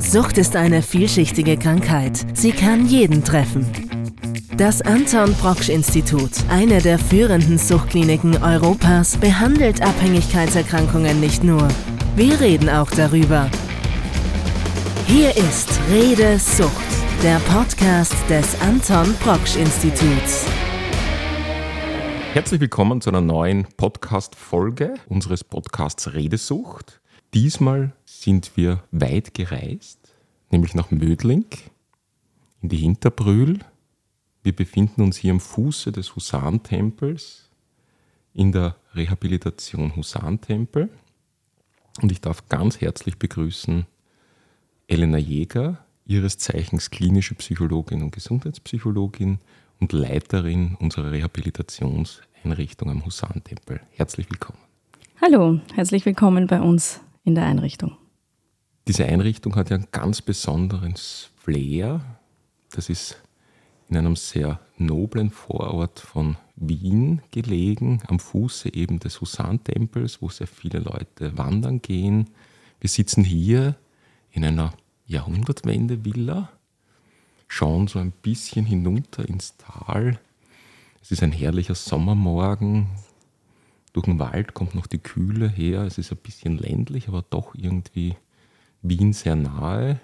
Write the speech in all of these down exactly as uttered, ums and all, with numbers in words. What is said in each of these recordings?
Sucht ist eine vielschichtige Krankheit. Sie kann jeden treffen. Das Anton Proksch-Institut, eine der führenden Suchtkliniken Europas, behandelt Abhängigkeitserkrankungen nicht nur. Wir reden auch darüber. Hier ist Rede Sucht, der Podcast des Anton Proksch-Instituts. Herzlich willkommen zu einer neuen Podcast-Folge unseres Podcasts Redesucht. Diesmal sind wir weit gereist, nämlich nach Mödling, in die Hinterbrühl. Wir befinden uns hier am Fuße des Husan-Tempels in der Rehabilitation Husan-Tempel. Und ich darf ganz herzlich begrüßen Elena Jäger, ihres Zeichens klinische Psychologin und Gesundheitspsychologin und Leiterin unserer Rehabilitationseinrichtung am Husan-Tempel. Herzlich willkommen. Hallo, herzlich willkommen bei uns in der Einrichtung. Diese Einrichtung hat ja einen ganz besonderen Flair. Das ist in einem sehr noblen Vorort von Wien gelegen, am Fuße eben des Husan-Tempels, wo sehr viele Leute wandern gehen. Wir sitzen hier in einer Jahrhundertwende-Villa, schauen so ein bisschen hinunter ins Tal. Es ist ein herrlicher Sommermorgen. Durch den Wald kommt noch die Kühle her. Es ist ein bisschen ländlich, aber doch irgendwie Wien sehr nahe.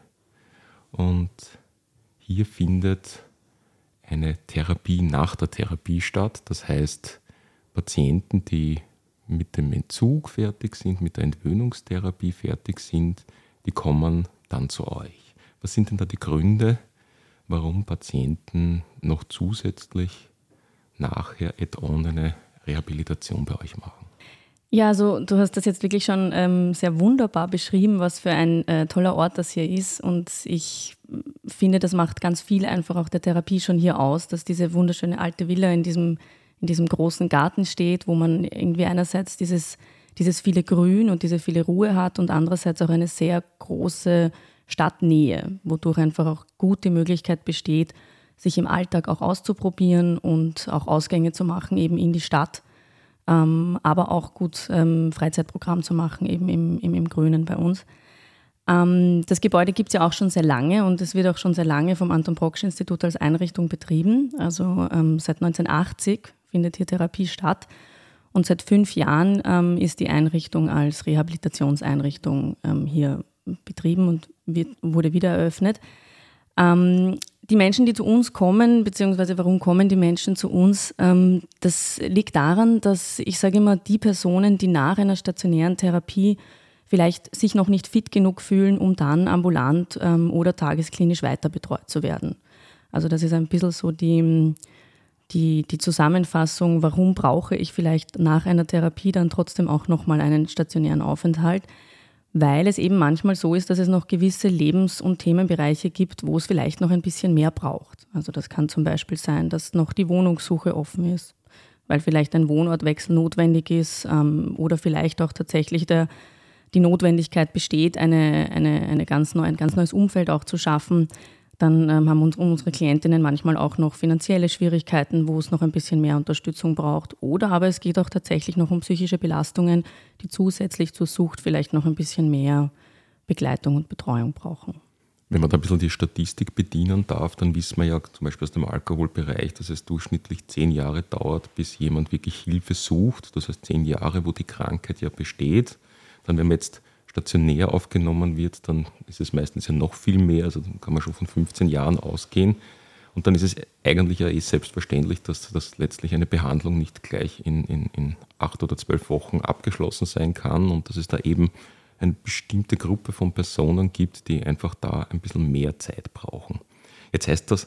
Und hier findet eine Therapie nach der Therapie statt. Das heißt, Patienten, die mit dem Entzug fertig sind, mit der Entwöhnungstherapie fertig sind, die kommen dann zu euch. Was sind denn da die Gründe, warum Patienten noch zusätzlich nachher add-on eine Rehabilitation bei euch machen? Ja, also du hast das jetzt wirklich schon ähm, sehr wunderbar beschrieben, was für ein äh, toller Ort das hier ist. Und ich finde, das macht ganz viel einfach auch der Therapie schon hier aus, dass diese wunderschöne alte Villa in diesem, in diesem großen Garten steht, wo man irgendwie einerseits dieses, dieses viele Grün und diese viele Ruhe hat und andererseits auch eine sehr große Stadtnähe, wodurch einfach auch gut die Möglichkeit besteht, sich im Alltag auch auszuprobieren und auch Ausgänge zu machen, eben in die Stadt, ähm, aber auch gut ähm, Freizeitprogramm zu machen, eben im, im, im Grünen bei uns. Ähm, das Gebäude gibt es ja auch schon sehr lange und es wird auch schon sehr lange vom Anton Proksch-Institut als Einrichtung betrieben. Also ähm, seit neunzehnhundertachtzig findet hier Therapie statt und seit fünf Jahren ähm, ist die Einrichtung als Rehabilitationseinrichtung ähm, hier betrieben und wird, wurde wieder eröffnet. Ähm, die Menschen, die zu uns kommen, beziehungsweise warum kommen die Menschen zu uns, ähm, das liegt daran, dass ich sage immer, die Personen, die nach einer stationären Therapie vielleicht sich noch nicht fit genug fühlen, um dann ambulant ähm, oder tagesklinisch weiter betreut zu werden. Also das ist ein bisschen so die, die, die Zusammenfassung, warum brauche ich vielleicht nach einer Therapie dann trotzdem auch nochmal einen stationären Aufenthalt. Weil es eben manchmal so ist, dass es noch gewisse Lebens- und Themenbereiche gibt, wo es vielleicht noch ein bisschen mehr braucht. Also das kann zum Beispiel sein, dass noch die Wohnungssuche offen ist, weil vielleicht ein Wohnortwechsel notwendig ist ähm, oder vielleicht auch tatsächlich der, die Notwendigkeit besteht, eine, eine, eine ganz neu, ein ganz neues Umfeld auch zu schaffen. Dann ähm, haben uns, unsere Klientinnen manchmal auch noch finanzielle Schwierigkeiten, wo es noch ein bisschen mehr Unterstützung braucht. Oder aber es geht auch tatsächlich noch um psychische Belastungen, die zusätzlich zur Sucht vielleicht noch ein bisschen mehr Begleitung und Betreuung brauchen. Wenn man da ein bisschen die Statistik bedienen darf, dann wissen wir ja zum Beispiel aus dem Alkoholbereich, dass es durchschnittlich zehn Jahre dauert, bis jemand wirklich Hilfe sucht. Das heißt zehn Jahre, wo die Krankheit ja besteht. Dann, wenn man jetzt stationär aufgenommen wird, dann ist es meistens ja noch viel mehr, also dann kann man schon von fünfzehn Jahren ausgehen. Und dann ist es eigentlich ja eh selbstverständlich, dass, dass letztlich eine Behandlung nicht gleich in, in, in acht oder zwölf Wochen abgeschlossen sein kann und dass es da eben eine bestimmte Gruppe von Personen gibt, die einfach da ein bisschen mehr Zeit brauchen. Jetzt heißt das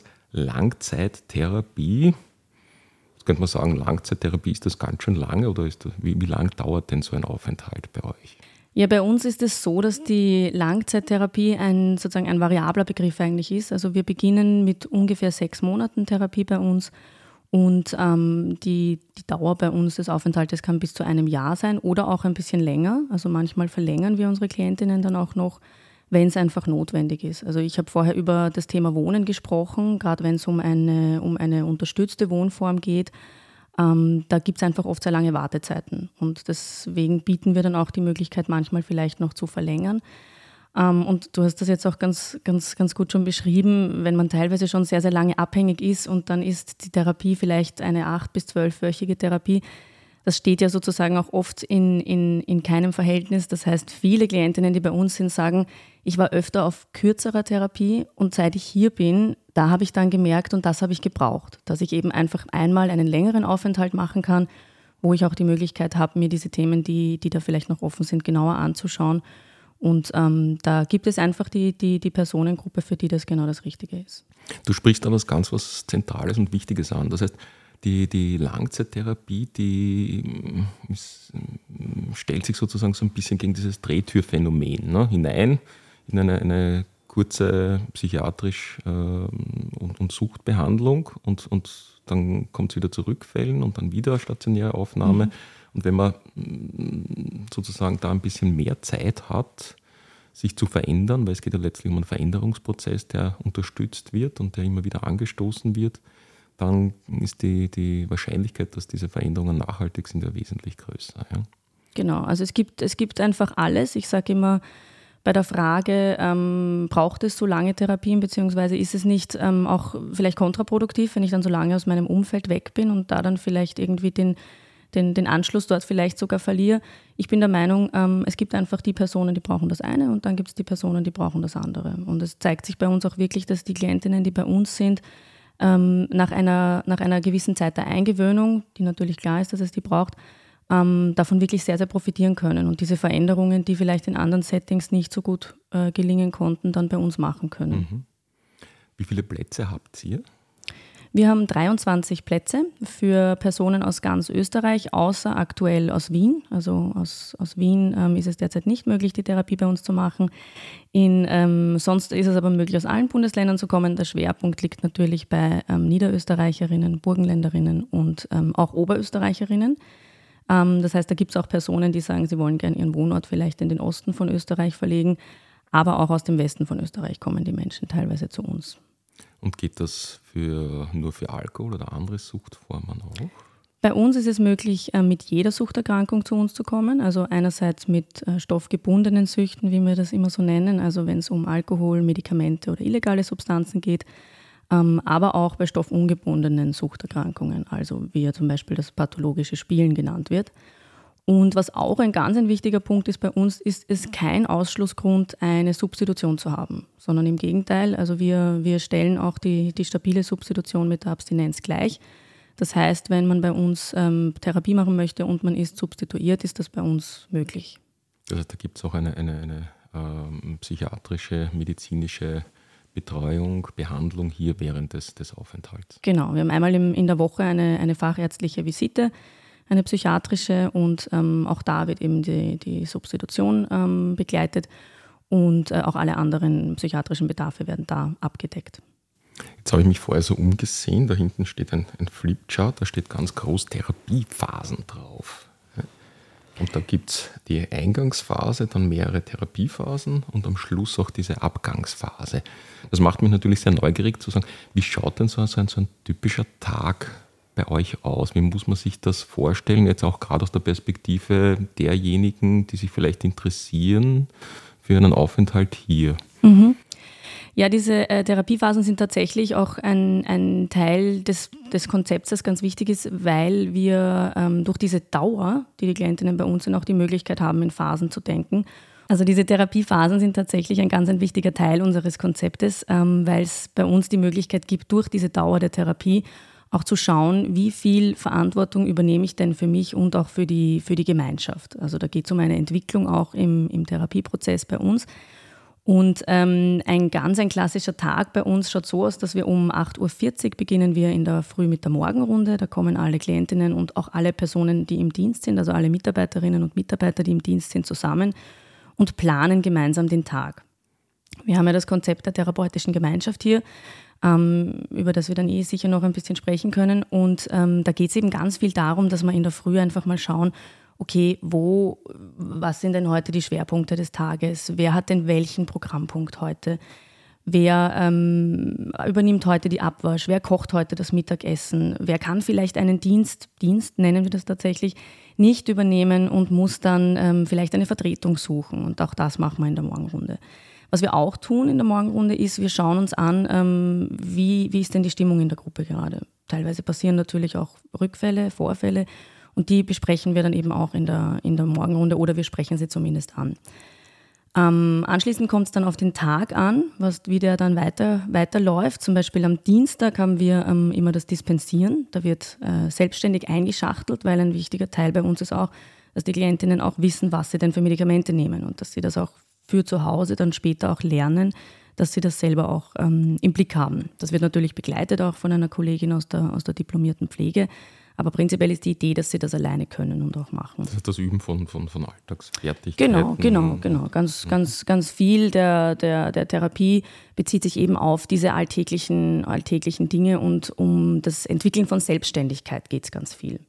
Langzeittherapie. Jetzt könnte man sagen, Langzeittherapie, ist das ganz schön lange oder ist das, wie, wie lang dauert denn so ein Aufenthalt bei euch? Ja, bei uns ist es so, dass die Langzeittherapie ein, sozusagen ein variabler Begriff eigentlich ist. Also wir beginnen mit ungefähr sechs Monaten Therapie bei uns und ähm, die, die Dauer bei uns des Aufenthaltes kann bis zu einem Jahr sein oder auch ein bisschen länger. Also manchmal verlängern wir unsere Klientinnen dann auch noch, wenn es einfach notwendig ist. Also ich habe vorher über das Thema Wohnen gesprochen, gerade wenn es um eine, um eine unterstützte Wohnform geht. Ähm, da gibt es einfach oft sehr lange Wartezeiten und deswegen bieten wir dann auch die Möglichkeit, manchmal vielleicht noch zu verlängern. Ähm, und du hast das jetzt auch ganz, ganz, ganz gut schon beschrieben, wenn man teilweise schon sehr, sehr lange abhängig ist und dann ist die Therapie vielleicht eine acht- bis zwölfwöchige Therapie. Das steht ja sozusagen auch oft in, in, in keinem Verhältnis. Das heißt, viele Klientinnen, die bei uns sind, sagen, ich war öfter auf kürzerer Therapie und seit ich hier bin, da habe ich dann gemerkt und das habe ich gebraucht, dass ich eben einfach einmal einen längeren Aufenthalt machen kann, wo ich auch die Möglichkeit habe, mir diese Themen, die, die da vielleicht noch offen sind, genauer anzuschauen. Und ähm, da gibt es einfach die, die, die Personengruppe, für die das genau das Richtige ist. Du sprichst da was ganz was Zentrales und Wichtiges an. Das heißt, die, die Langzeittherapie, die ist, stellt sich sozusagen so ein bisschen gegen dieses Drehtürphänomen, ne, hinein in eine, eine kurze psychiatrisch äh, und, und Suchtbehandlung und, und dann kommt es wieder zu Rückfällen und dann wieder stationäre Aufnahme. Mhm. Und wenn man sozusagen da ein bisschen mehr Zeit hat, sich zu verändern, weil es geht ja letztlich um einen Veränderungsprozess, der unterstützt wird und der immer wieder angestoßen wird, dann ist die, die Wahrscheinlichkeit, dass diese Veränderungen nachhaltig sind, ja wesentlich größer. Ja. Genau, also es gibt, es gibt einfach alles. Ich sage immer, bei der Frage, ähm, braucht es so lange Therapien, beziehungsweise ist es nicht ähm, auch vielleicht kontraproduktiv, wenn ich dann so lange aus meinem Umfeld weg bin und da dann vielleicht irgendwie den Den, den Anschluss dort vielleicht sogar verliere. Ich bin der Meinung, ähm, es gibt einfach die Personen, die brauchen das eine und dann gibt es die Personen, die brauchen das andere. Und es zeigt sich bei uns auch wirklich, dass die Klientinnen, die bei uns sind, ähm, nach einer, nach einer gewissen Zeit der Eingewöhnung, die natürlich klar ist, dass es die braucht, ähm, davon wirklich sehr, sehr profitieren können und diese Veränderungen, die vielleicht in anderen Settings nicht so gut äh, gelingen konnten, dann bei uns machen können. Mhm. Wie viele Plätze habt ihr? Wir haben dreiundzwanzig Plätze für Personen aus ganz Österreich, außer aktuell aus Wien. Also aus, aus Wien ähm, ist es derzeit nicht möglich, die Therapie bei uns zu machen. In, ähm, sonst ist es aber möglich, aus allen Bundesländern zu kommen. Der Schwerpunkt liegt natürlich bei ähm, Niederösterreicherinnen, Burgenländerinnen und ähm, auch Oberösterreicherinnen. Ähm, das heißt, da gibt es auch Personen, die sagen, sie wollen gerne ihren Wohnort vielleicht in den Osten von Österreich verlegen. Aber auch aus dem Westen von Österreich kommen die Menschen teilweise zu uns. Und geht das für, nur für Alkohol oder andere Suchtformen auch? Bei uns ist es möglich, mit jeder Suchterkrankung zu uns zu kommen. Also einerseits mit stoffgebundenen Süchten, wie wir das immer so nennen, also wenn es um Alkohol, Medikamente oder illegale Substanzen geht, aber auch bei stoffungebundenen Suchterkrankungen, also wie ja zum Beispiel das pathologische Spielen genannt wird. Und was auch ein ganz ein wichtiger Punkt ist bei uns, ist es kein Ausschlussgrund, eine Substitution zu haben, sondern im Gegenteil, also wir, wir stellen auch die, die stabile Substitution mit der Abstinenz gleich. Das heißt, wenn man bei uns ähm, Therapie machen möchte und man ist substituiert, ist das bei uns möglich. Also da gibt es auch eine, eine, eine ähm, psychiatrische, medizinische Betreuung, Behandlung hier während des, des Aufenthalts. Genau, wir haben einmal im, in der Woche eine, eine fachärztliche Visite, eine psychiatrische und ähm, auch da wird eben die, die Substitution ähm, begleitet und äh, auch alle anderen psychiatrischen Bedarfe werden da abgedeckt. Jetzt habe ich mich vorher so umgesehen, da hinten steht ein, ein Flipchart, da steht ganz groß Therapiephasen drauf. Und da gibt es die Eingangsphase, dann mehrere Therapiephasen und am Schluss auch diese Abgangsphase. Das macht mich natürlich sehr neugierig zu sagen, wie schaut denn so ein, so ein typischer Tag bei euch aus? Wie muss man sich das vorstellen, jetzt auch gerade aus der Perspektive derjenigen, die sich vielleicht interessieren für einen Aufenthalt hier? Mhm. Ja, diese äh, Therapiephasen sind tatsächlich auch ein, ein Teil des, des Konzepts, das ganz wichtig ist, weil wir ähm, durch diese Dauer, die die Klientinnen bei uns sind, auch die Möglichkeit haben, in Phasen zu denken. Also diese Therapiephasen sind tatsächlich ein ganz ein wichtiger Teil unseres Konzeptes, ähm, weil es bei uns die Möglichkeit gibt, durch diese Dauer der Therapie auch zu schauen, wie viel Verantwortung übernehme ich denn für mich und auch für die, für die Gemeinschaft. Also da geht es um eine Entwicklung auch im, im Therapieprozess bei uns. Und ähm, ein ganz ein klassischer Tag bei uns schaut so aus, dass wir um acht Uhr vierzig beginnen wir in der Früh mit der Morgenrunde. Da kommen alle Klientinnen und auch alle Personen, die im Dienst sind, also alle Mitarbeiterinnen und Mitarbeiter, die im Dienst sind, zusammen und planen gemeinsam den Tag. Wir haben ja das Konzept der therapeutischen Gemeinschaft hier, ähm, über das wir dann eh sicher noch ein bisschen sprechen können. Und ähm, da geht es eben ganz viel darum, dass wir in der Früh einfach mal schauen, okay, wo, was sind denn heute die Schwerpunkte des Tages? Wer hat denn welchen Programmpunkt heute? Wer ähm, übernimmt heute die Abwasch? Wer kocht heute das Mittagessen? Wer kann vielleicht einen Dienst, Dienst nennen wir das tatsächlich, nicht übernehmen und muss dann ähm, vielleicht eine Vertretung suchen? Und auch das machen wir in der Morgenrunde. Was wir auch tun in der Morgenrunde ist, wir schauen uns an, ähm, wie, wie ist denn die Stimmung in der Gruppe gerade. Teilweise passieren natürlich auch Rückfälle, Vorfälle und die besprechen wir dann eben auch in der, in der Morgenrunde oder wir sprechen sie zumindest an. Ähm, anschließend kommt es dann auf den Tag an, was, wie der dann weiter, weiterläuft. Zum Beispiel am Dienstag haben wir ähm, immer das Dispensieren. Da wird äh, selbstständig eingeschachtelt, weil ein wichtiger Teil bei uns ist auch, dass die Klientinnen auch wissen, was sie denn für Medikamente nehmen und dass sie das auch für zu Hause dann später auch lernen, dass sie das selber auch ähm, im Blick haben. Das wird natürlich begleitet auch von einer Kollegin aus der, aus der diplomierten Pflege. Aber prinzipiell ist die Idee, dass sie das alleine können und auch machen. Das heißt, das Üben von, von, von Alltagsfertigkeiten. Genau, genau, genau. Ganz, ganz, ganz viel der, der, der Therapie bezieht sich eben auf diese alltäglichen, alltäglichen Dinge und um das Entwickeln von Selbstständigkeit geht es ganz viel.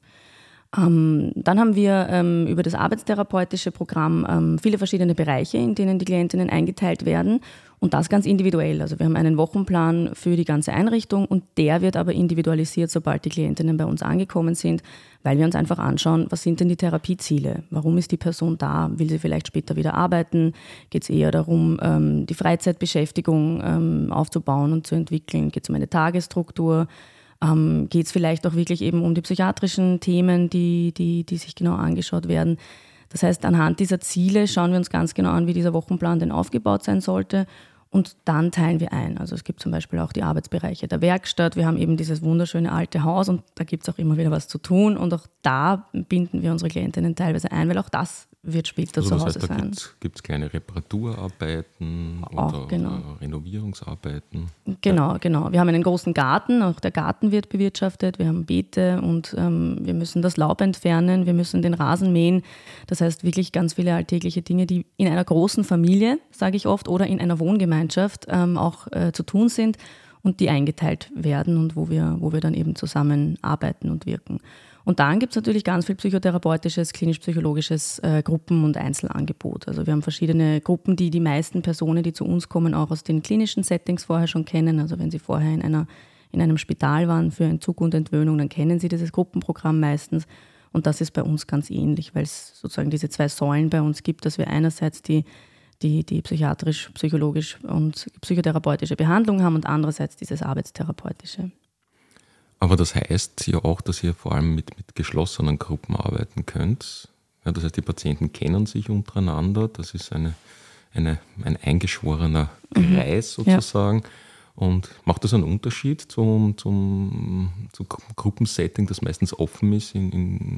Ähm, dann haben wir ähm, über das arbeitstherapeutische Programm ähm, viele verschiedene Bereiche, in denen die Klientinnen eingeteilt werden und das ganz individuell. Also wir haben einen Wochenplan für die ganze Einrichtung und der wird aber individualisiert, sobald die Klientinnen bei uns angekommen sind, weil wir uns einfach anschauen, was sind denn die Therapieziele? Warum ist die Person da? Will sie vielleicht später wieder arbeiten? Geht es eher darum, ähm, die Freizeitbeschäftigung ähm, aufzubauen und zu entwickeln? Geht es um eine Tagesstruktur? Ähm, geht es vielleicht auch wirklich eben um die psychiatrischen Themen, die, die, die sich genau angeschaut werden. Das heißt, anhand dieser Ziele schauen wir uns ganz genau an, wie dieser Wochenplan denn aufgebaut sein sollte und dann teilen wir ein. Also es gibt zum Beispiel auch die Arbeitsbereiche der Werkstatt. Wir haben eben dieses wunderschöne alte Haus und da gibt es auch immer wieder was zu tun und auch da binden wir unsere Klientinnen teilweise ein, weil auch das wird später also zu das Hause heißt, da sein. Gibt es kleine Reparaturarbeiten Auch, oder, genau. oder Renovierungsarbeiten? Genau, genau. Wir haben einen großen Garten, auch der Garten wird bewirtschaftet, wir haben Beete und ähm, wir müssen das Laub entfernen, wir müssen den Rasen mähen. Das heißt wirklich ganz viele alltägliche Dinge, die in einer großen Familie, sage ich oft, oder in einer Wohngemeinschaft ähm, auch äh, zu tun sind und die eingeteilt werden und wo wir, wo wir dann eben zusammen arbeiten und wirken. Und dann gibt es natürlich ganz viel psychotherapeutisches, klinisch-psychologisches äh, Gruppen- und Einzelangebot. Also wir haben verschiedene Gruppen, die die meisten Personen, die zu uns kommen, auch aus den klinischen Settings vorher schon kennen. Also wenn sie vorher in, einer, in einem Spital waren für Entzug und Entwöhnung, dann kennen sie dieses Gruppenprogramm meistens. Und das ist bei uns ganz ähnlich, weil es sozusagen diese zwei Säulen bei uns gibt, dass wir einerseits die, die, die psychiatrisch, psychologisch und psychotherapeutische Behandlung haben und andererseits dieses arbeitstherapeutische. Aber das heißt ja auch, dass ihr vor allem mit, mit geschlossenen Gruppen arbeiten könnt. Ja, das heißt, die Patienten kennen sich untereinander. Das ist eine, eine, ein eingeschworener Kreis mhm. sozusagen. Ja. Und macht das einen Unterschied zum, zum, zum Gruppensetting, das meistens offen ist in,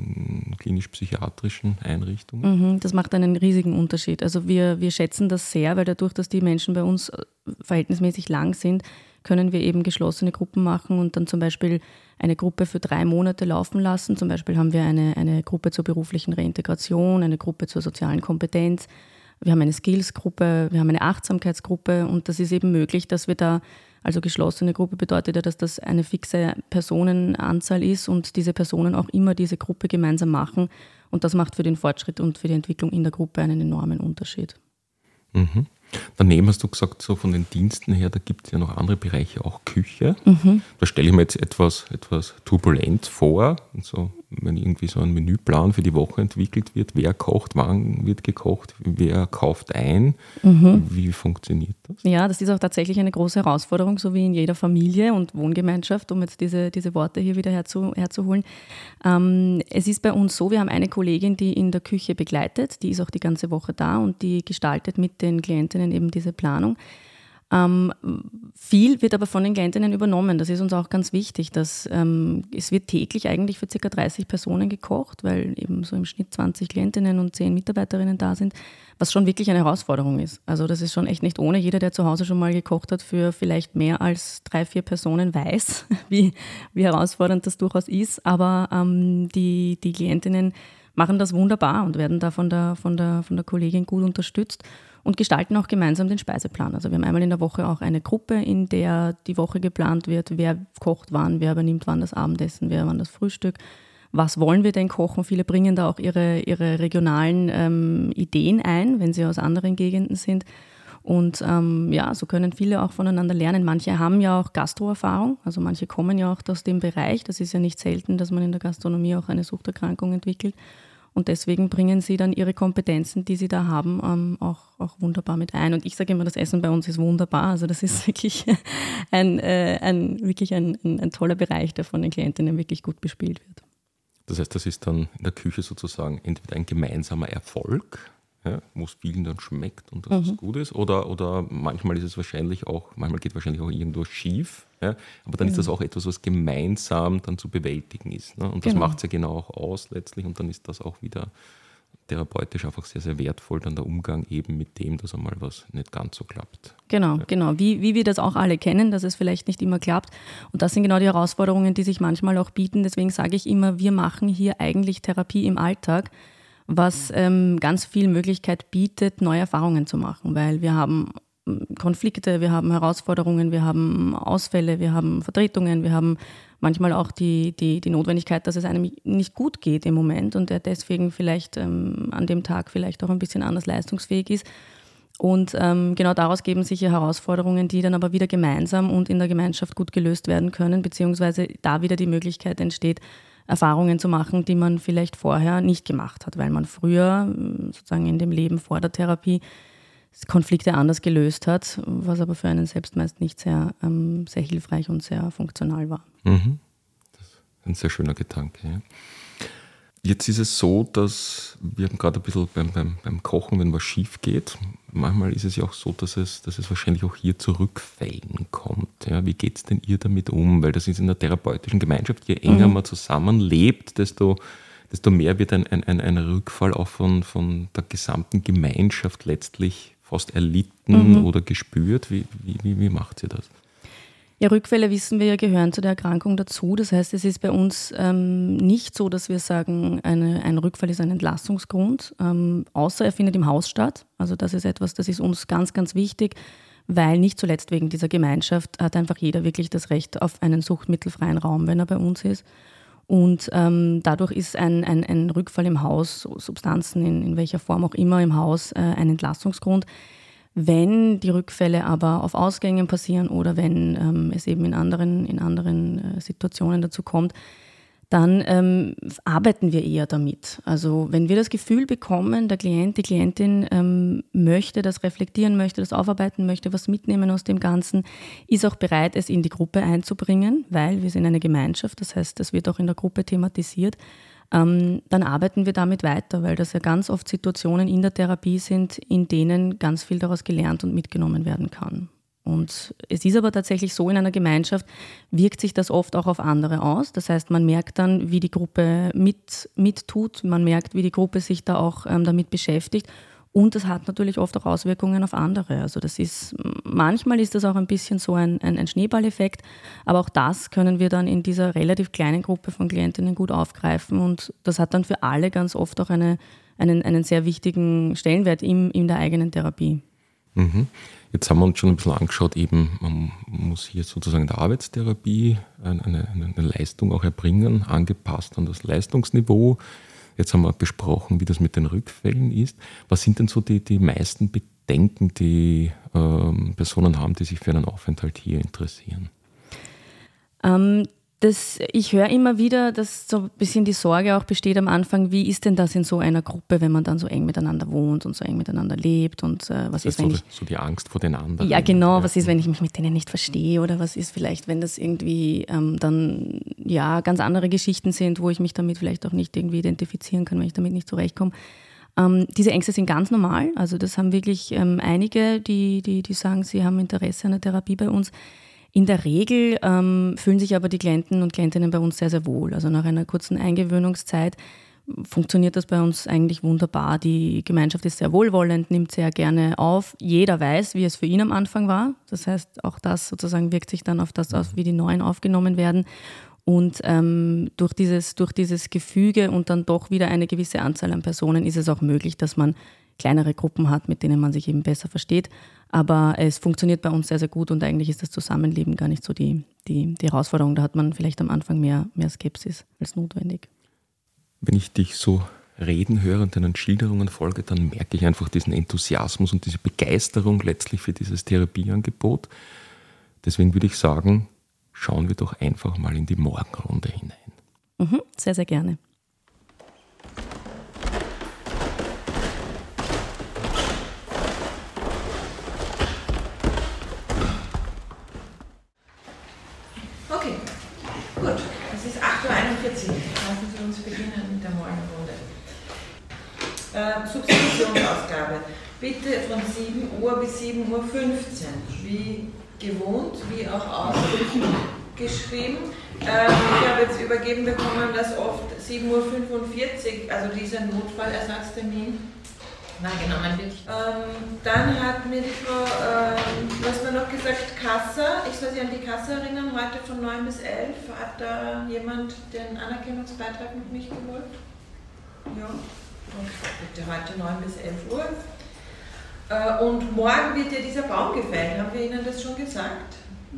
in klinisch-psychiatrischen Einrichtungen? Mhm, das macht einen riesigen Unterschied. Also wir, wir schätzen das sehr, weil dadurch, dass die Menschen bei uns verhältnismäßig lang sind, können wir eben geschlossene Gruppen machen und dann zum Beispiel eine Gruppe für drei Monate laufen lassen. Zum Beispiel haben wir eine, eine Gruppe zur beruflichen Reintegration, eine Gruppe zur sozialen Kompetenz, wir haben eine Skills-Gruppe, wir haben eine Achtsamkeitsgruppe und das ist eben möglich, dass wir da, also geschlossene Gruppe bedeutet ja, dass das eine fixe Personenanzahl ist und diese Personen auch immer diese Gruppe gemeinsam machen und das macht für den Fortschritt und für die Entwicklung in der Gruppe einen enormen Unterschied. Mhm. Daneben hast du gesagt, so von den Diensten her, da gibt es ja noch andere Bereiche, auch Küche. Mhm. Da stelle ich mir jetzt etwas, etwas turbulent vor. Und so, wenn irgendwie so ein Menüplan für die Woche entwickelt wird, wer kocht, wann wird gekocht, wer kauft ein, mhm. wie funktioniert das? Ja, das ist auch tatsächlich eine große Herausforderung, so wie in jeder Familie und Wohngemeinschaft, um jetzt diese, diese Worte hier wieder herzu, herzuholen. Ähm, es ist bei uns so, wir haben eine Kollegin, die in der Küche begleitet, die ist auch die ganze Woche da und die gestaltet mit den Klientinnen eben diese Planung. Ähm, viel wird aber von den Klientinnen übernommen. Das ist uns auch ganz wichtig, dass ähm, es wird täglich eigentlich für ca. dreißig Personen gekocht, weil eben so im Schnitt zwanzig Klientinnen und zehn Mitarbeiterinnen da sind, was schon wirklich eine Herausforderung ist. Also das ist schon echt nicht ohne. Jeder, der zu Hause schon mal gekocht hat für vielleicht mehr als drei, vier Personen, weiß, wie, wie herausfordernd das durchaus ist. Aber ähm, die, die Klientinnen machen das wunderbar und werden da von der, von der, von der Kollegin gut unterstützt und gestalten auch gemeinsam den Speiseplan. Also wir haben einmal in der Woche auch eine Gruppe, in der die Woche geplant wird, wer kocht wann, wer übernimmt wann das Abendessen, wer wann das Frühstück. Was wollen wir denn kochen? Viele bringen da auch ihre, ihre regionalen ähm, Ideen ein, wenn sie aus anderen Gegenden sind. Und ähm, ja, so können viele auch voneinander lernen. Manche haben ja auch Gastroerfahrung, also manche kommen ja auch aus dem Bereich. Das ist ja nicht selten, dass man in der Gastronomie auch eine Suchterkrankung entwickelt. Und deswegen bringen sie dann ihre Kompetenzen, die sie da haben, ähm, auch, auch wunderbar mit ein. Und ich sage immer, das Essen bei uns ist wunderbar. Also das ist wirklich ein, äh, ein, wirklich ein, ein, ein toller Bereich, der von den Klientinnen wirklich gut bespielt wird. Das heißt, das ist dann in der Küche sozusagen entweder ein gemeinsamer Erfolg, ja, wo es vielen dann schmeckt und dass mhm. es gut ist, oder, oder manchmal ist es wahrscheinlich auch, manchmal geht wahrscheinlich auch irgendwo schief, ja, aber dann genau. ist das auch etwas, was gemeinsam dann zu bewältigen ist. Ne? Und das genau. macht es ja genau auch aus letztlich und dann ist das auch wieder therapeutisch einfach sehr, sehr wertvoll, dann der Umgang eben mit dem, dass einmal was nicht ganz so klappt. Genau, ja. genau. Wie, wie wir das auch alle kennen, dass es vielleicht nicht immer klappt. Und das sind genau die Herausforderungen, die sich manchmal auch bieten. Deswegen sage ich immer, wir machen hier eigentlich Therapie im Alltag, was ähm, ganz viel Möglichkeit bietet, neue Erfahrungen zu machen, weil wir haben Konflikte, wir haben Herausforderungen, wir haben Ausfälle, wir haben Vertretungen, wir haben manchmal auch die, die, die Notwendigkeit, dass es einem nicht gut geht im Moment und er deswegen vielleicht ähm, an dem Tag vielleicht auch ein bisschen anders leistungsfähig ist. Und ähm, genau daraus geben sich ja Herausforderungen, die dann aber wieder gemeinsam und in der Gemeinschaft gut gelöst werden können, beziehungsweise da wieder die Möglichkeit entsteht, Erfahrungen zu machen, die man vielleicht vorher nicht gemacht hat, weil man früher sozusagen in dem Leben vor der Therapie Konflikte anders gelöst hat, was aber für einen selbst meist nicht sehr, ähm, sehr hilfreich und sehr funktional war. Mhm. Das ist ein sehr schöner Gedanke. Ja. Jetzt ist es so, dass wir haben gerade ein bisschen beim, beim, beim Kochen, wenn was schief geht, manchmal ist es ja auch so, dass es, dass es wahrscheinlich auch hier zu Rückfällen kommt. Ja, wie geht es denn ihr damit um? Weil das ist in der therapeutischen Gemeinschaft, je enger mhm. man zusammenlebt, desto, desto mehr wird ein, ein, ein Rückfall auch von, von der gesamten Gemeinschaft letztlich fast erlitten mhm. oder gespürt. Wie, wie, wie macht ihr das? Ja, Rückfälle, wissen wir ja, gehören zu der Erkrankung dazu. Das heißt, es ist bei uns ähm, nicht so, dass wir sagen, eine, ein Rückfall ist ein Entlastungsgrund, ähm, außer er findet im Haus statt. Also das ist etwas, das ist uns ganz, ganz wichtig, weil nicht zuletzt wegen dieser Gemeinschaft hat einfach jeder wirklich das Recht auf einen suchtmittelfreien Raum, wenn er bei uns ist. Und ähm, dadurch ist ein, ein, ein Rückfall im Haus, Substanzen in, in welcher Form auch immer im Haus, äh, ein Entlastungsgrund. Wenn die Rückfälle aber auf Ausgängen passieren oder wenn ähm, es eben in anderen, in anderen äh, Situationen dazu kommt, dann ähm, arbeiten wir eher damit. Also wenn wir das Gefühl bekommen, der Klient, die Klientin ähm, möchte das reflektieren, möchte das aufarbeiten, möchte was mitnehmen aus dem Ganzen, ist auch bereit, es in die Gruppe einzubringen, weil wir sind eine Gemeinschaft, das heißt, das wird auch in der Gruppe thematisiert. Ähm, dann arbeiten wir damit weiter, weil das ja ganz oft Situationen in der Therapie sind, in denen ganz viel daraus gelernt und mitgenommen werden kann. Und es ist aber tatsächlich so, in einer Gemeinschaft wirkt sich das oft auch auf andere aus. Das heißt, man merkt dann, wie die Gruppe mit, mit tut, man merkt, wie die Gruppe sich da auch ähm, damit beschäftigt. Und das hat natürlich oft auch Auswirkungen auf andere. Also das ist, manchmal ist das auch ein bisschen so ein, ein, ein Schneeballeffekt, aber auch das können wir dann in dieser relativ kleinen Gruppe von Klientinnen gut aufgreifen und das hat dann für alle ganz oft auch eine, einen, einen sehr wichtigen Stellenwert in, in der eigenen Therapie. Mhm. Jetzt haben wir uns schon ein bisschen angeschaut, eben man muss hier sozusagen in der Arbeitstherapie eine, eine, eine Leistung auch erbringen, angepasst an das Leistungsniveau. Jetzt haben wir besprochen, wie das mit den Rückfällen ist. Was sind denn so die, die meisten Bedenken, die ähm, Personen haben, die sich für einen Aufenthalt hier interessieren? Ähm, das, ich höre immer wieder, dass so ein bisschen die Sorge auch besteht am Anfang, wie ist denn das in so einer Gruppe, wenn man dann so eng miteinander wohnt und so eng miteinander lebt und äh, was das ist, wenn so, ich... So die Angst vor den anderen. Ja, genau, ja. Was ist, wenn ich mich mit denen nicht verstehe oder was ist vielleicht, wenn das irgendwie ähm, dann ja ganz andere Geschichten sind, wo ich mich damit vielleicht auch nicht irgendwie identifizieren kann, wenn ich damit nicht zurechtkomme. Ähm, diese Ängste sind ganz normal, also das haben wirklich ähm, einige, die, die, die sagen, sie haben Interesse an der Therapie bei uns. In der Regel ähm, fühlen sich aber die Klienten und Klientinnen bei uns sehr, sehr wohl. Also nach einer kurzen Eingewöhnungszeit funktioniert das bei uns eigentlich wunderbar. Die Gemeinschaft ist sehr wohlwollend, nimmt sehr gerne auf. Jeder weiß, wie es für ihn am Anfang war. Das heißt, auch das sozusagen wirkt sich dann auf das aus, wie die Neuen aufgenommen werden. Und ähm, durch dieses, durch dieses Gefüge und dann doch wieder eine gewisse Anzahl an Personen ist es auch möglich, dass man kleinere Gruppen hat, mit denen man sich eben besser versteht. Aber es funktioniert bei uns sehr, sehr gut und eigentlich ist das Zusammenleben gar nicht so die, die, die Herausforderung. Da hat man vielleicht am Anfang mehr, mehr Skepsis als notwendig. Wenn ich dich so Reden höre und deinen Schilderungen folge, dann merke ich einfach diesen Enthusiasmus und diese Begeisterung letztlich für dieses Therapieangebot. Deswegen würde ich sagen, schauen wir doch einfach mal in die Morgenrunde hinein. Mhm, sehr, sehr gerne. Okay, gut. Es ist acht Uhr einundvierzig. Lassen Sie uns beginnen mit der Morgenrunde. Äh, Substitutionsausgabe. Bitte von sieben Uhr bis sieben Uhr fünfzehn. Wie gewohnt, wie auch ausgeschrieben. Ähm, ich habe jetzt übergeben bekommen, dass oft sieben Uhr fünfundvierzig, also dieser Notfallersatztermin, wahrgenommen wird. Ähm, dann hat mir die Frau, ähm, was mir noch gesagt, Kassa, ich soll Sie an die Kasse erinnern, heute von neun bis elf, hat da jemand den Anerkennungsbeitrag mit mich geholt? Ja, und bitte heute neun bis elf Uhr. Äh, und morgen wird ja dieser Baum gefällt, haben wir Ihnen das schon gesagt?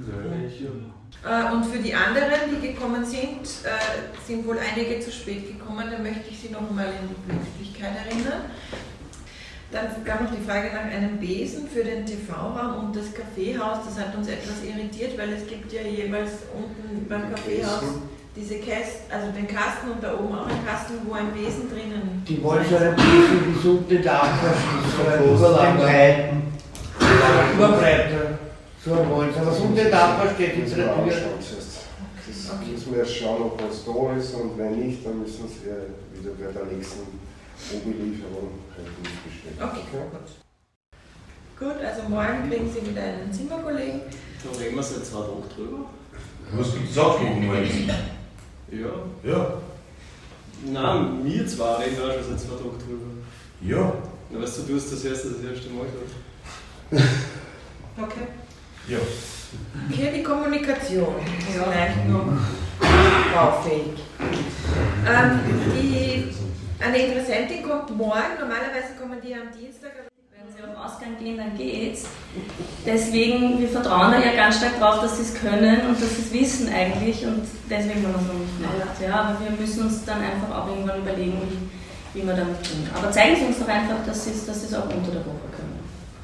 Ja. Äh, und für die anderen, die gekommen sind, äh, sind wohl einige zu spät gekommen, da möchte ich Sie noch einmal in Pünktlichkeit erinnern. Dann gab noch die Frage nach einem Besen für den T V-Raum und das Kaffeehaus. Das hat uns etwas irritiert, weil es gibt ja jeweils unten beim Kaffeehaus diese Kästen, also den Kasten und da oben auch einen Kasten, wo ein Besen drinnen ist. Die wollen so einen Besen wie so den Dachverschluss, so einen Überbreiten. Überbreiten. So wollen sie. Aber so den Dachver steht jetzt in der Tür. Das müssen wir erst schauen, ob was da ist, und wenn nicht, dann müssen sie wieder bei der nächsten Obenlieferung nicht bestellen. Okay, okay, gut. Gut, also morgen kriegen Sie wieder einen Zimmerkollegen. Da reden wir seit zwei Tagen drüber. Was gibt es auch gegen morgen? Ja. Ja. Nein, wir zwei reden auch schon seit zwei Tagen drüber. Ja. Na, weißt du, du hast das erste, das erste Mal gehört. Okay. Ja. Okay, die Kommunikation ist vielleicht noch baufähig. Ähm, die, eine Interessentin kommt morgen, normalerweise kommen die am Dienstag. Wenn Sie auf Ausgang gehen, dann geht's. Deswegen, wir vertrauen da ja ganz stark drauf, dass Sie es können und dass Sie es wissen eigentlich, und deswegen haben wir es noch nicht gemacht. Ja, aber wir müssen uns dann einfach auch irgendwann überlegen, wie, wie wir damit tun. Aber zeigen Sie uns doch einfach, dass Sie es, dass Sie es auch unter der Woche können.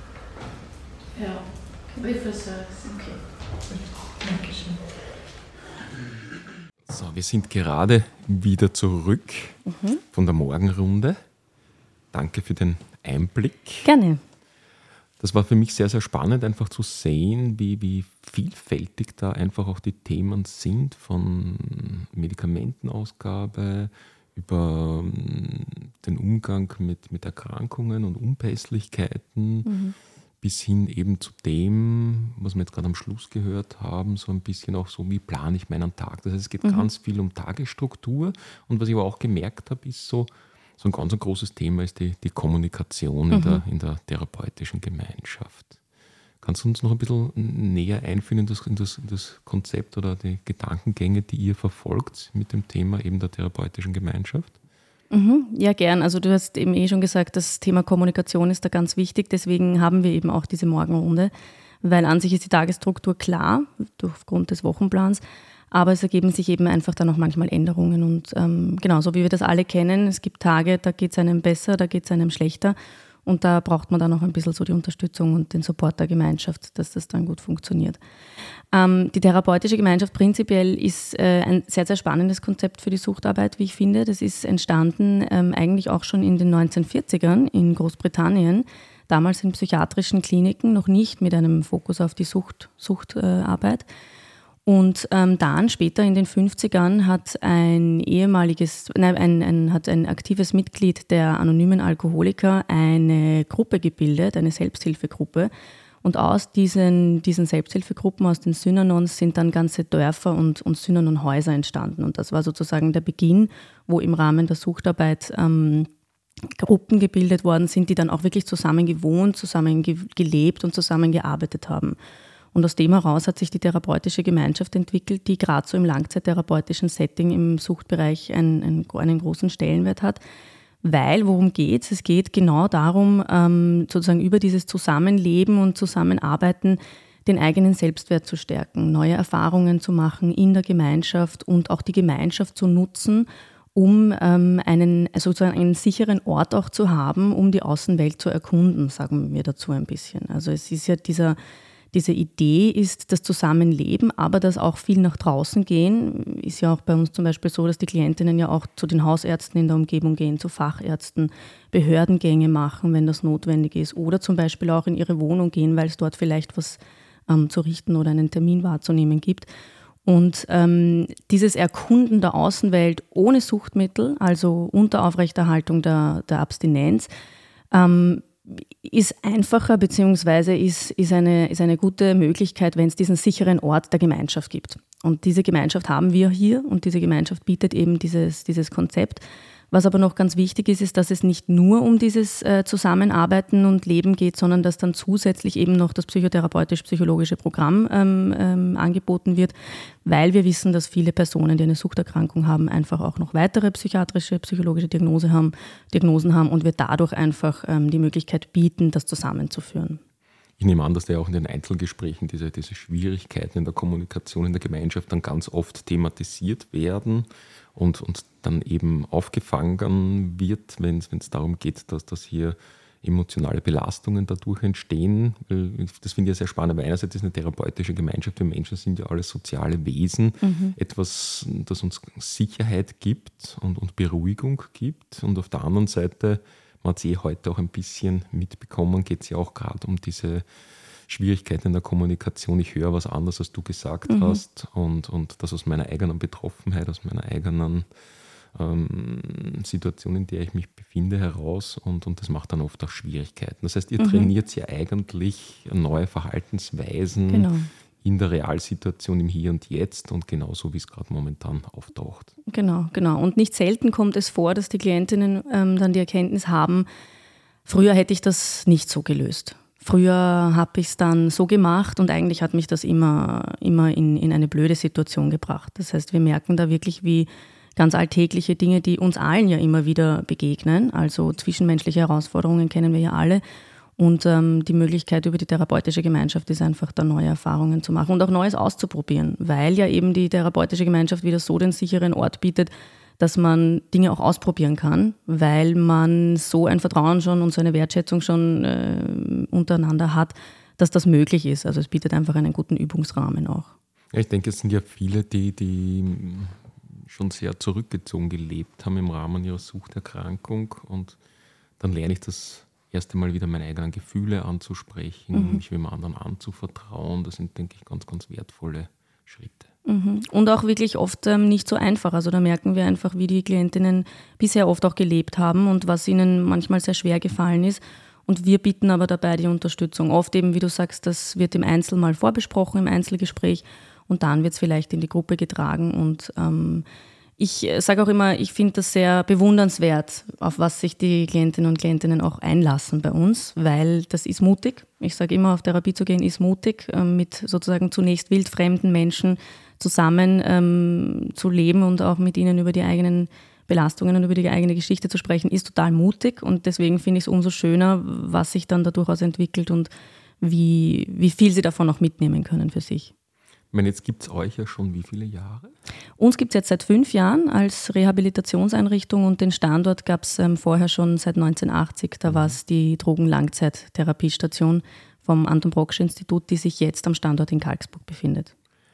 Ja, wie versagst. Okay. Dankeschön. So, wir sind gerade wieder zurück mhm. von der Morgenrunde. Danke für den Einblick. Gerne. Das war für mich sehr, sehr spannend, einfach zu sehen, wie, wie vielfältig da einfach auch die Themen sind, von Medikamentenausgabe über den Umgang mit, mit Erkrankungen und Unpässlichkeiten mhm. bis hin eben zu dem, was wir jetzt gerade am Schluss gehört haben, so ein bisschen auch so, wie plane ich meinen Tag. Das heißt, es geht mhm. ganz viel um Tagesstruktur, und was ich aber auch gemerkt habe, ist so, So ein ganz ein großes Thema ist die, die Kommunikation mhm. in, der, in der therapeutischen Gemeinschaft. Kannst du uns noch ein bisschen näher einführen in das, in, das, in das Konzept oder die Gedankengänge, die ihr verfolgt mit dem Thema eben der therapeutischen Gemeinschaft? Mhm, ja, gern. Also du hast eben eh schon gesagt, das Thema Kommunikation ist da ganz wichtig. Deswegen haben wir eben auch diese Morgenrunde, weil an sich ist die Tagesstruktur klar, aufgrund des Wochenplans. Aber es ergeben sich eben einfach dann auch manchmal Änderungen. Und ähm, genau, so wie wir das alle kennen, es gibt Tage, da geht es einem besser, da geht es einem schlechter. Und da braucht man dann auch ein bisschen so die Unterstützung und den Support der Gemeinschaft, dass das dann gut funktioniert. Ähm, die therapeutische Gemeinschaft prinzipiell ist äh, ein sehr, sehr spannendes Konzept für die Suchtarbeit, wie ich finde. Das ist entstanden ähm, eigentlich auch schon in den neunzehnhundertvierzigern in Großbritannien. Damals in psychiatrischen Kliniken, noch nicht mit einem Fokus auf die Sucht, Suchtarbeit. Äh, Und ähm, dann später in den fünfzigern hat ein ehemaliges, nein, ein, ein, hat ein aktives Mitglied der anonymen Alkoholiker eine Gruppe gebildet, eine Selbsthilfegruppe. Und aus diesen, diesen Selbsthilfegruppen, aus den Synanons, sind dann ganze Dörfer und, und Synanon-Häuser entstanden. Und das war sozusagen der Beginn, wo im Rahmen der Suchtarbeit ähm, Gruppen gebildet worden sind, die dann auch wirklich zusammen gewohnt, zusammen ge- gelebt und zusammen gearbeitet haben. Und aus dem heraus hat sich die therapeutische Gemeinschaft entwickelt, die gerade so im langzeittherapeutischen Setting im Suchtbereich einen, einen, einen großen Stellenwert hat. Weil, worum geht es? Es geht genau darum, ähm, sozusagen über dieses Zusammenleben und Zusammenarbeiten den eigenen Selbstwert zu stärken, neue Erfahrungen zu machen in der Gemeinschaft und auch die Gemeinschaft zu nutzen, um ähm, einen, sozusagen einen sicheren Ort auch zu haben, um die Außenwelt zu erkunden, sagen wir dazu ein bisschen. Also es ist ja dieser, diese Idee ist das Zusammenleben, aber das auch viel nach draußen gehen. Ist ja auch bei uns zum Beispiel so, dass die Klientinnen ja auch zu den Hausärzten in der Umgebung gehen, zu Fachärzten, Behördengänge machen, wenn das notwendig ist, oder zum Beispiel auch in ihre Wohnung gehen, weil es dort vielleicht was ähm, zu richten oder einen Termin wahrzunehmen gibt. Und ähm, dieses Erkunden der Außenwelt ohne Suchtmittel, also unter Aufrechterhaltung der, der Abstinenz, ähm, ist einfacher beziehungsweise ist, ist, eine, ist eine gute Möglichkeit, wenn es diesen sicheren Ort der Gemeinschaft gibt. Und diese Gemeinschaft haben wir hier und diese Gemeinschaft bietet eben dieses, dieses Konzept. Was aber noch ganz wichtig ist, ist, dass es nicht nur um dieses äh, Zusammenarbeiten und Leben geht, sondern dass dann zusätzlich eben noch das psychotherapeutisch-psychologische Programm ähm, ähm, angeboten wird, weil wir wissen, dass viele Personen, die eine Suchterkrankung haben, einfach auch noch weitere psychiatrische, psychologische Diagnose haben, Diagnosen haben und wir dadurch einfach ähm, die Möglichkeit bieten, das zusammenzuführen. Ich nehme an, dass da ja auch in den Einzelgesprächen diese, diese Schwierigkeiten in der Kommunikation in der Gemeinschaft dann ganz oft thematisiert werden und, und dann eben aufgefangen wird, wenn es darum geht, dass, dass hier emotionale Belastungen dadurch entstehen. Das finde ich ja sehr spannend, weil einerseits ist eine therapeutische Gemeinschaft, wir Menschen sind ja alle soziale Wesen, mhm. etwas, das uns Sicherheit gibt und, und Beruhigung gibt, und auf der anderen Seite, man hat es eh heute auch ein bisschen mitbekommen, geht es ja auch gerade um diese Schwierigkeiten in der Kommunikation. Ich höre was anderes, als du gesagt mhm. hast, und, und das aus meiner eigenen Betroffenheit, aus meiner eigenen ähm, Situation, in der ich mich befinde, heraus, und, und das macht dann oft auch Schwierigkeiten. Das heißt, ihr mhm. trainiert ja eigentlich neue Verhaltensweisen genau. in der Realsituation, im Hier und Jetzt und genauso, wie es gerade momentan auftaucht. Genau, genau. Und nicht selten kommt es vor, dass die Klientinnen ähm, dann die Erkenntnis haben, früher hätte ich das nicht so gelöst. Früher habe ich es dann so gemacht und eigentlich hat mich das immer, immer in, in eine blöde Situation gebracht. Das heißt, wir merken da wirklich, wie ganz alltägliche Dinge, die uns allen ja immer wieder begegnen, also zwischenmenschliche Herausforderungen kennen wir ja alle. Und ähm, die Möglichkeit über die therapeutische Gemeinschaft ist einfach, da neue Erfahrungen zu machen und auch Neues auszuprobieren, weil ja eben die therapeutische Gemeinschaft wieder so den sicheren Ort bietet, dass man Dinge auch ausprobieren kann, weil man so ein Vertrauen schon und so eine Wertschätzung schon äh, untereinander hat, dass das möglich ist. Also es bietet einfach einen guten Übungsrahmen auch. Ja, ich denke, es sind ja viele, die, die schon sehr zurückgezogen gelebt haben im Rahmen ihrer Suchterkrankung, und dann lerne ich das erst einmal wieder meine eigenen Gefühle anzusprechen, mhm. mich mit dem anderen anzuvertrauen. Das sind, denke ich, ganz, ganz wertvolle Schritte. Mhm. Und auch wirklich oft ähm, nicht so einfach. Also da merken wir einfach, wie die Klientinnen bisher oft auch gelebt haben und was ihnen manchmal sehr schwer gefallen ist. Und wir bieten aber dabei die Unterstützung. Oft eben, wie du sagst, das wird im Einzel mal vorbesprochen, im Einzelgespräch, und dann wird es vielleicht in die Gruppe getragen. Und ähm, ich sage auch immer, ich finde das sehr bewundernswert, auf was sich die Klientinnen und Klientinnen auch einlassen bei uns, weil das ist mutig. Ich sage immer, auf Therapie zu gehen ist mutig, mit sozusagen zunächst wildfremden Menschen zusammen ähm, zu leben und auch mit ihnen über die eigenen Belastungen und über die eigene Geschichte zu sprechen, ist total mutig, und deswegen finde ich es umso schöner, was sich dann da durchaus entwickelt und wie, wie viel sie davon auch mitnehmen können für sich. Ich meine, jetzt gibt es euch ja schon wie viele Jahre? Uns gibt es jetzt seit fünf Jahren als Rehabilitationseinrichtung, und den Standort gab es ähm, vorher schon seit neunzehnhundertachtzig. Da mhm. war es die Drogen-Langzeit-Therapiestation vom Anton-Brocksch-Institut, die sich jetzt am Standort in Karlsburg befindet.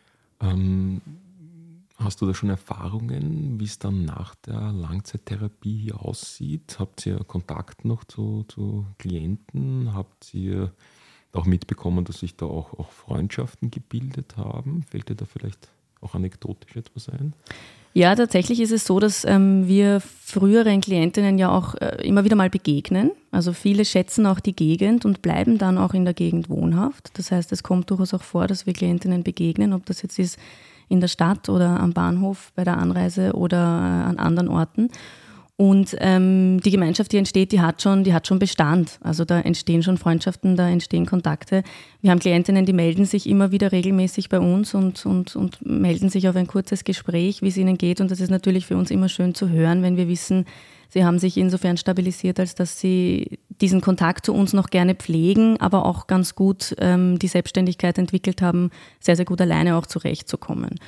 Ähm, hast du da schon Erfahrungen, wie es dann nach der Langzeittherapie hier aussieht? Habt ihr Kontakt noch zu, zu Klienten? Habt ihr auch mitbekommen, dass sich da auch, auch Freundschaften gebildet haben? Fällt dir da vielleicht auch anekdotisch etwas ein? Ja, tatsächlich ist es so, dass ähm, wir früheren Klientinnen ja auch äh, immer wieder mal begegnen. Also viele schätzen auch die Gegend und bleiben dann auch in der Gegend wohnhaft. Das heißt, es kommt durchaus auch vor, dass wir Klientinnen begegnen, ob das jetzt ist in der Stadt oder am Bahnhof bei der Anreise oder äh, an anderen Orten. Und ähm, die Gemeinschaft, die entsteht, die hat schon, die hat schon Bestand. Also da entstehen schon Freundschaften, da entstehen Kontakte. Wir haben Klientinnen, die melden sich immer wieder regelmäßig bei uns und, und, und melden sich auf ein kurzes Gespräch, wie es ihnen geht. Und das ist natürlich für uns immer schön zu hören, wenn wir wissen, sie haben sich insofern stabilisiert, als dass sie diesen Kontakt zu uns noch gerne pflegen, aber auch ganz gut ähm, die Selbstständigkeit entwickelt haben, sehr, sehr gut alleine auch zurechtzukommen.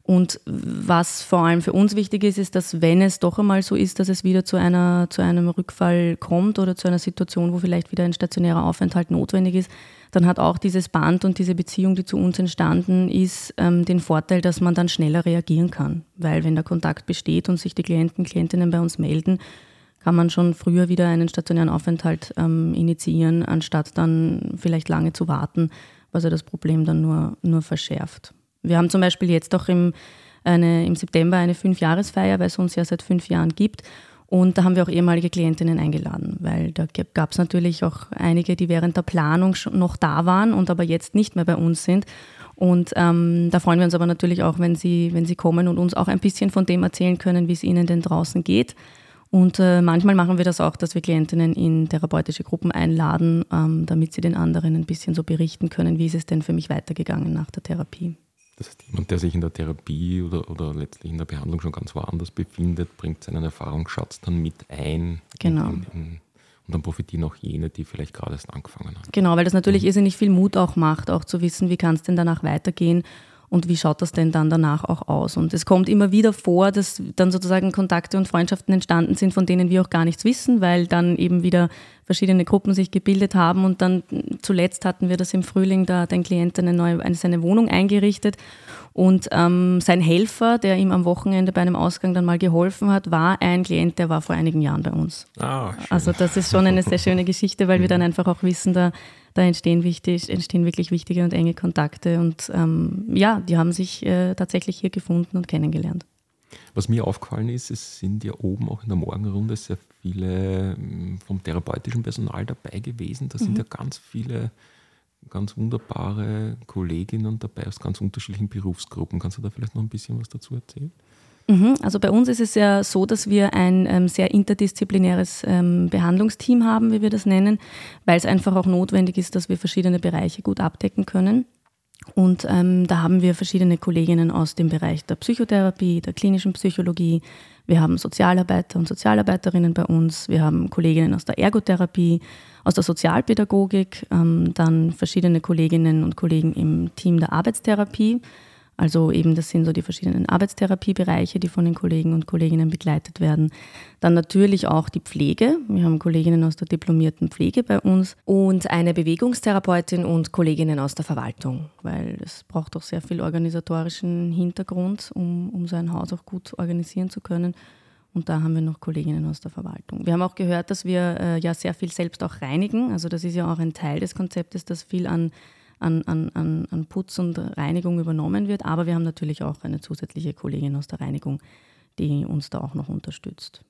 Und was vor allem für uns wichtig ist, ist, dass wenn es doch einmal so ist, dass es wieder zu einer, zu einem Rückfall kommt oder zu einer Situation, wo vielleicht wieder ein stationärer Aufenthalt notwendig ist, dann hat auch dieses Band und diese Beziehung, die zu uns entstanden ist, ähm, den Vorteil, dass man dann schneller reagieren kann. Weil wenn der Kontakt besteht und sich die Klienten, Klientinnen bei uns melden, kann man schon früher wieder einen stationären Aufenthalt ähm, initiieren, anstatt dann vielleicht lange zu warten, was ja das Problem dann nur, nur verschärft. Wir haben zum Beispiel jetzt auch im, eine, im September eine Fünfjahresfeier, weil es uns ja seit fünf Jahren gibt. Und da haben wir auch ehemalige Klientinnen eingeladen, weil da gab es natürlich auch einige, die während der Planung schon noch da waren und aber jetzt nicht mehr bei uns sind. Und ähm, da freuen wir uns aber natürlich auch, wenn sie, wenn sie kommen und uns auch ein bisschen von dem erzählen können, wie es ihnen denn draußen geht. Und äh, manchmal machen wir das auch, dass wir Klientinnen in therapeutische Gruppen einladen, ähm, damit sie den anderen ein bisschen so berichten können, wie ist es denn für mich weitergegangen nach der Therapie. Das heißt, jemand, der sich in der Therapie oder, oder letztlich in der Behandlung schon ganz woanders befindet, bringt seinen Erfahrungsschatz dann mit ein. Genau. In, in, und dann profitieren auch jene, die vielleicht gerade erst angefangen haben. Genau, weil das natürlich irrsinnig viel Mut auch macht, auch zu wissen, wie kann es denn danach weitergehen und wie schaut das denn dann danach auch aus. Und es kommt immer wieder vor, dass dann sozusagen Kontakte und Freundschaften entstanden sind, von denen wir auch gar nichts wissen, weil dann eben wieder verschiedene Gruppen sich gebildet haben. Und dann zuletzt hatten wir das im Frühling, da hat ein Klient eine neue, eine, seine Wohnung eingerichtet. Und ähm, sein Helfer, der ihm am Wochenende bei einem Ausgang dann mal geholfen hat, war ein Klient, der war vor einigen Jahren bei uns. Ah, schön. Also das ist schon eine sehr schöne Geschichte, weil wir dann einfach auch wissen, da, da entstehen, wichtig, entstehen wirklich wichtige und enge Kontakte. Und ähm, ja, die haben sich äh, tatsächlich hier gefunden und kennengelernt. Was mir aufgefallen ist, es sind ja oben auch in der Morgenrunde sehr viele vom therapeutischen Personal dabei gewesen. Da sind mhm. ja ganz viele ganz wunderbare Kolleginnen dabei aus ganz unterschiedlichen Berufsgruppen. Kannst du da vielleicht noch ein bisschen was dazu erzählen? Mhm. Also bei uns ist es ja so, dass wir ein ähm, sehr interdisziplinäres ähm, Behandlungsteam haben, wie wir das nennen, weil es einfach auch notwendig ist, dass wir verschiedene Bereiche gut abdecken können. Und ähm, da haben wir verschiedene Kolleginnen aus dem Bereich der Psychotherapie, der klinischen Psychologie. Wir haben Sozialarbeiter und Sozialarbeiterinnen bei uns. Wir haben Kolleginnen aus der Ergotherapie, aus der Sozialpädagogik, ähm, dann verschiedene Kolleginnen und Kollegen im Team der Arbeitstherapie. Also eben, das sind so die verschiedenen Arbeitstherapiebereiche, die von den Kollegen und Kolleginnen begleitet werden. Dann natürlich auch die Pflege. Wir haben Kolleginnen aus der diplomierten Pflege bei uns. Und eine Bewegungstherapeutin und Kolleginnen aus der Verwaltung, weil es braucht auch sehr viel organisatorischen Hintergrund, um, um so ein Haus auch gut organisieren zu können. Und da haben wir noch Kolleginnen aus der Verwaltung. Wir haben auch gehört, dass wir äh, ja sehr viel selbst auch reinigen. Also das ist ja auch ein Teil des Konzeptes, dass viel an An, an, an Putz und Reinigung übernommen wird. Aber wir haben natürlich auch eine zusätzliche Kollegin aus der Reinigung, die uns da auch noch unterstützt.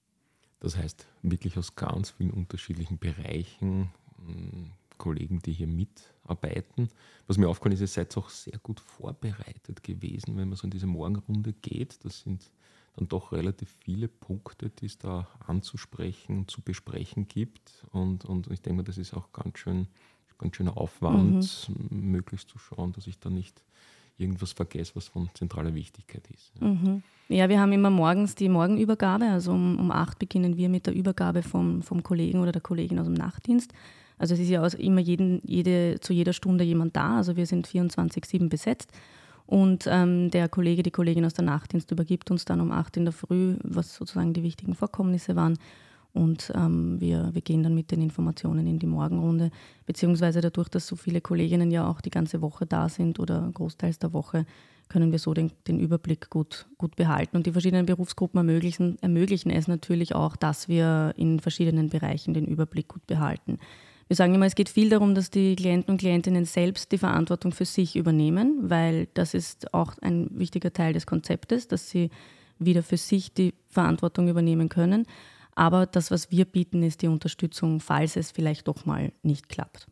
Das heißt, wirklich aus ganz vielen unterschiedlichen Bereichen Kollegen, die hier mitarbeiten. Was mir aufgefallen ist, ihr seid auch sehr gut vorbereitet gewesen, wenn man so in diese Morgenrunde geht. Das sind dann doch relativ viele Punkte, die es da anzusprechen und zu besprechen gibt. Und, und ich denke mal, das ist auch ganz schön ganz schöner Aufwand, mhm. möglichst zu schauen, dass ich da nicht irgendwas vergesse, was von zentraler Wichtigkeit ist. Ja, mhm. ja wir haben immer morgens die Morgenübergabe, also um, um acht beginnen wir mit der Übergabe vom, vom Kollegen oder der Kollegin aus dem Nachtdienst. Also es ist ja immer jeden, jede, zu jeder Stunde jemand da, also wir sind vierundzwanzig sieben besetzt und ähm, der Kollege, die Kollegin aus der Nachtdienst übergibt uns dann um acht in der Früh, was sozusagen die wichtigen Vorkommnisse waren. Und ähm, wir, wir gehen dann mit den Informationen in die Morgenrunde, beziehungsweise dadurch, dass so viele Kolleginnen ja auch die ganze Woche da sind oder großteils der Woche, können wir so den, den Überblick gut, gut behalten. Und die verschiedenen Berufsgruppen ermöglichen, ermöglichen es natürlich auch, dass wir in verschiedenen Bereichen den Überblick gut behalten. Wir sagen immer, es geht viel darum, dass die Klienten und Klientinnen selbst die Verantwortung für sich übernehmen, weil das ist auch ein wichtiger Teil des Konzeptes, dass sie wieder für sich die Verantwortung übernehmen können. Aber das, was wir bieten, ist die Unterstützung, falls es vielleicht doch mal nicht klappt.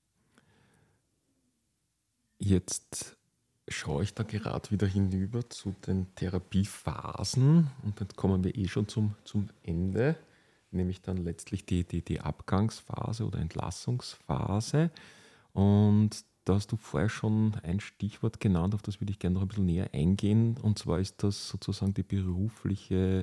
Jetzt schaue ich da gerade wieder hinüber zu den Therapiephasen und dann kommen wir eh schon zum, zum Ende, nämlich dann letztlich die, die, die Abgangsphase oder Entlassungsphase. Und da hast du vorher schon ein Stichwort genannt, auf das würde ich gerne noch ein bisschen näher eingehen. Und zwar ist das sozusagen die berufliche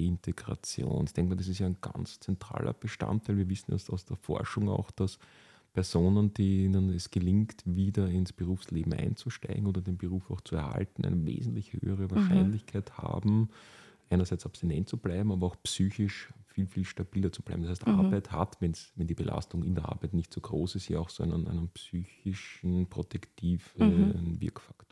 Reintegration. Ich denke mal, das ist ja ein ganz zentraler Bestandteil. Wir wissen aus, aus der Forschung auch, dass Personen, denen es gelingt, wieder ins Berufsleben einzusteigen oder den Beruf auch zu erhalten, eine wesentlich höhere Wahrscheinlichkeit mhm. haben, einerseits abstinent zu bleiben, aber auch psychisch viel, viel stabiler zu bleiben. Das heißt, mhm. Arbeit hat, wenn's, wenn die Belastung in der Arbeit nicht so groß ist, ja auch so einen, einen psychischen, protektiven mhm. Wirkfaktor.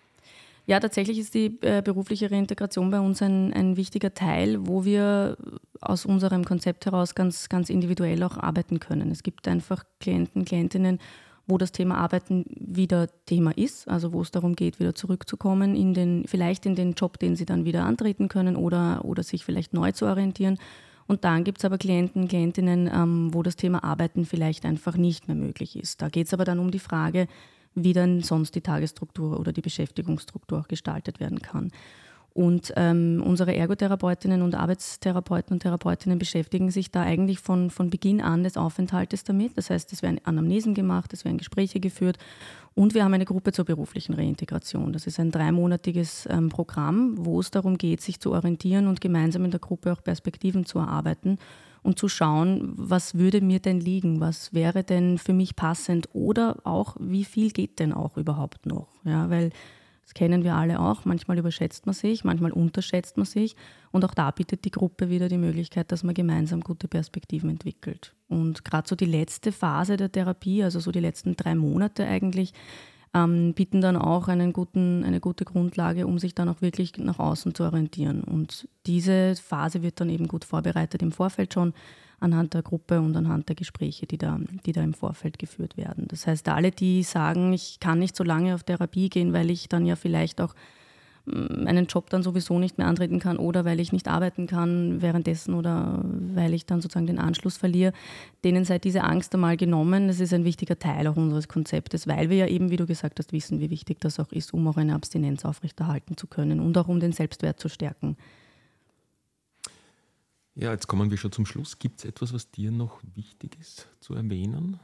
Ja, tatsächlich ist die äh, berufliche Reintegration bei uns ein, ein wichtiger Teil, wo wir aus unserem Konzept heraus ganz, ganz individuell auch arbeiten können. Es gibt einfach Klienten, Klientinnen, wo das Thema Arbeiten wieder Thema ist, also wo es darum geht, wieder zurückzukommen, in den, vielleicht in den Job, den sie dann wieder antreten können oder, oder sich vielleicht neu zu orientieren. Und dann gibt es aber Klienten, Klientinnen, ähm, wo das Thema Arbeiten vielleicht einfach nicht mehr möglich ist. Da geht es aber dann um die Frage, wie dann sonst die Tagesstruktur oder die Beschäftigungsstruktur auch gestaltet werden kann. Und ähm, unsere Ergotherapeutinnen und Arbeitstherapeuten und Therapeutinnen beschäftigen sich da eigentlich von, von Beginn an des Aufenthaltes damit. Das heißt, es werden Anamnesen gemacht, es werden Gespräche geführt und wir haben eine Gruppe zur beruflichen Reintegration. Das ist ein dreimonatiges ähm, Programm, wo es darum geht, sich zu orientieren und gemeinsam in der Gruppe auch Perspektiven zu erarbeiten und zu schauen, was würde mir denn liegen, was wäre denn für mich passend oder auch, wie viel geht denn auch überhaupt noch. Ja, weil das kennen wir alle auch, manchmal überschätzt man sich, manchmal unterschätzt man sich und auch da bietet die Gruppe wieder die Möglichkeit, dass man gemeinsam gute Perspektiven entwickelt. Und gerade so die letzte Phase der Therapie, also so die letzten drei Monate eigentlich, ähm, bieten dann auch einen guten, eine gute Grundlage, um sich dann auch wirklich nach außen zu orientieren. Und diese Phase wird dann eben gut vorbereitet im Vorfeld schon anhand der Gruppe und anhand der Gespräche, die da, die da im Vorfeld geführt werden. Das heißt, alle, die sagen, ich kann nicht so lange auf Therapie gehen, weil ich dann ja vielleicht auch meinen Job dann sowieso nicht mehr antreten kann oder weil ich nicht arbeiten kann währenddessen oder weil ich dann sozusagen den Anschluss verliere, denen sei diese Angst einmal genommen. Das ist ein wichtiger Teil auch unseres Konzeptes, weil wir ja eben, wie du gesagt hast, wissen, wie wichtig das auch ist, um auch eine Abstinenz aufrechterhalten zu können und auch um den Selbstwert zu stärken. Ja, jetzt kommen wir schon zum Schluss. Gibt es etwas, was dir noch wichtig ist zu erwähnen?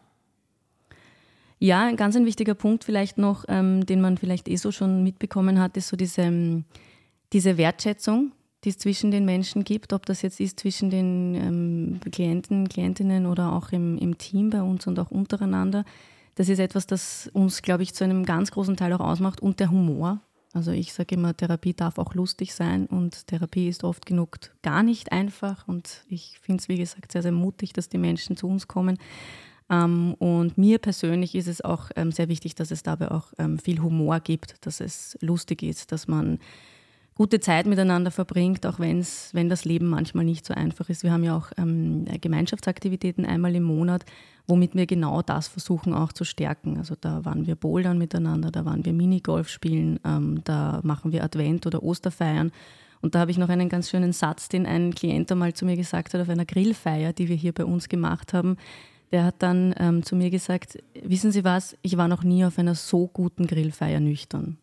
Ja, ein ganz ein wichtiger Punkt vielleicht noch, ähm, den man vielleicht eh so schon mitbekommen hat, ist so diese, diese Wertschätzung, die es zwischen den Menschen gibt, ob das jetzt ist zwischen den ähm, Klienten, Klientinnen oder auch im, im Team bei uns und auch untereinander. Das ist etwas, das uns, glaube ich, zu einem ganz großen Teil auch ausmacht und der Humor. Also ich sage immer, Therapie darf auch lustig sein und Therapie ist oft genug gar nicht einfach und ich finde es, wie gesagt, sehr, sehr mutig, dass die Menschen zu uns kommen. Um, und mir persönlich ist es auch ähm, sehr wichtig, dass es dabei auch ähm, viel Humor gibt, dass es lustig ist, dass man gute Zeit miteinander verbringt, auch wenn's, wenn das Leben manchmal nicht so einfach ist. Wir haben ja auch ähm, Gemeinschaftsaktivitäten einmal im Monat, womit wir genau das versuchen auch zu stärken. Also da waren wir bouldern miteinander, da waren wir Minigolf spielen, ähm, da machen wir Advent- oder Osterfeiern. Und da habe ich noch einen ganz schönen Satz, den ein Klient einmal zu mir gesagt hat auf einer Grillfeier, die wir hier bei uns gemacht haben. Der hat dann ähm, zu mir gesagt, wissen Sie was, ich war noch nie auf einer so guten Grillfeier nüchtern.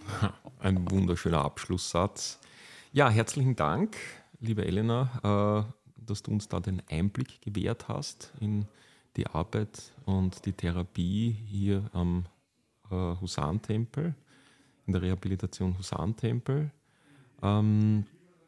Ein wunderschöner Abschlusssatz. Ja, herzlichen Dank, liebe Elena, äh, dass du uns da den Einblick gewährt hast in die Arbeit und die Therapie hier am äh, Husan-Tempel, in der Rehabilitation Husan-Tempel. Ähm,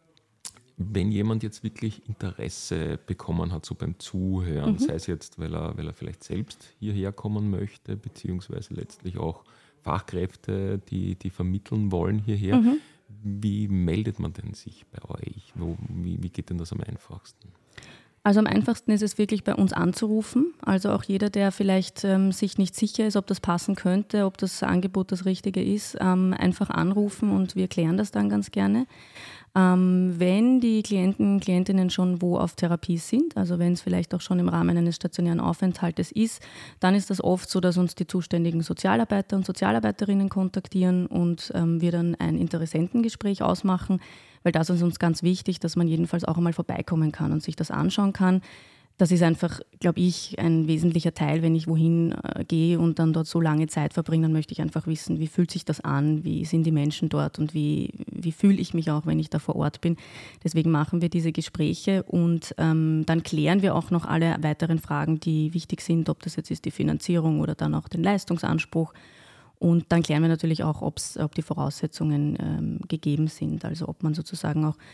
Wenn jemand jetzt wirklich Interesse bekommen hat, so beim Zuhören, mhm. sei es jetzt, weil er, weil er vielleicht selbst hierher kommen möchte, beziehungsweise letztlich auch Fachkräfte, die, die vermitteln wollen hierher, mhm. wie meldet man denn sich bei euch? Wo, wie, wie geht denn das am einfachsten? Also am einfachsten ist es wirklich bei uns anzurufen. Also auch jeder, der vielleicht ähm, sich nicht sicher ist, ob das passen könnte, ob das Angebot das Richtige ist, ähm, einfach anrufen und wir klären das dann ganz gerne. Ähm, wenn die Klienten, Klientinnen schon wo auf Therapie sind, also wenn es vielleicht auch schon im Rahmen eines stationären Aufenthaltes ist, dann ist das oft so, dass uns die zuständigen Sozialarbeiter und Sozialarbeiterinnen kontaktieren und ähm, wir dann ein Interessentengespräch ausmachen, weil das ist uns ganz wichtig, dass man jedenfalls auch einmal vorbeikommen kann und sich das anschauen kann. Das ist einfach, glaube ich, ein wesentlicher Teil, wenn ich wohin äh, gehe und dann dort so lange Zeit verbringe, dann möchte ich einfach wissen, wie fühlt sich das an, wie sind die Menschen dort und wie, wie fühle ich mich auch, wenn ich da vor Ort bin. Deswegen machen wir diese Gespräche und ähm, dann klären wir auch noch alle weiteren Fragen, die wichtig sind, ob das jetzt ist die Finanzierung oder dann auch den Leistungsanspruch. Und dann klären wir natürlich auch, ob's, ob die Voraussetzungen ähm, gegeben sind, also ob man sozusagen auch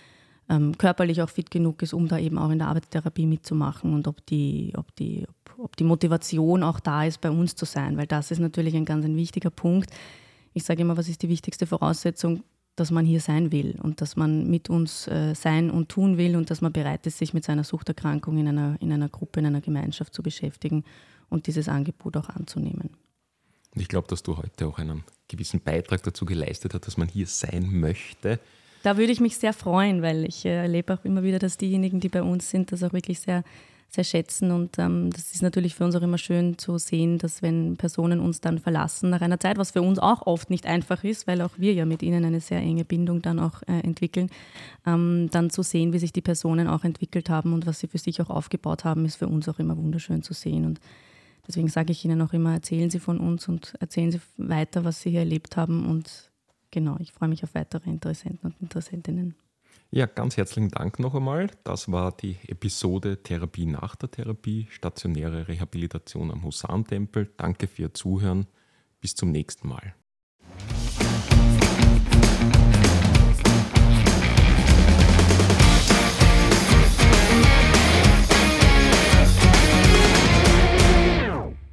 ähm, körperlich auch fit genug ist, um da eben auch in der Arbeitstherapie mitzumachen und ob die, ob die, ob, ob die Motivation auch da ist, bei uns zu sein, weil das ist natürlich ein ganz ein wichtiger Punkt. Ich sage immer, was ist die wichtigste Voraussetzung? Dass man hier sein will und dass man mit uns äh, sein und tun will und dass man bereit ist, sich mit seiner Suchterkrankung in einer, in einer Gruppe, in einer Gemeinschaft zu beschäftigen und dieses Angebot auch anzunehmen. Ich glaube, dass du heute auch einen gewissen Beitrag dazu geleistet hast, dass man hier sein möchte. Da würde ich mich sehr freuen, weil ich äh, erlebe auch immer wieder, dass diejenigen, die bei uns sind, das auch wirklich sehr sehr schätzen und ähm, das ist natürlich für uns auch immer schön zu sehen, dass wenn Personen uns dann verlassen nach einer Zeit, was für uns auch oft nicht einfach ist, weil auch wir ja mit ihnen eine sehr enge Bindung dann auch äh, entwickeln, ähm, dann zu sehen, wie sich die Personen auch entwickelt haben und was sie für sich auch aufgebaut haben, ist für uns auch immer wunderschön zu sehen und deswegen sage ich ihnen auch immer, erzählen Sie von uns und erzählen Sie weiter, was Sie hier erlebt haben und genau, ich freue mich auf weitere Interessenten und Interessentinnen. Ja, ganz herzlichen Dank noch einmal. Das war die Episode Therapie nach der Therapie, stationäre Rehabilitation am Husarntempel. Danke für Ihr Zuhören. Bis zum nächsten Mal.